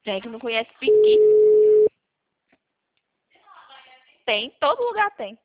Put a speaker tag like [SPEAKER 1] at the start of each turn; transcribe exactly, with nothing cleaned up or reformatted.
[SPEAKER 1] Gente, não conhece piqui? Tem, todo lugar tem.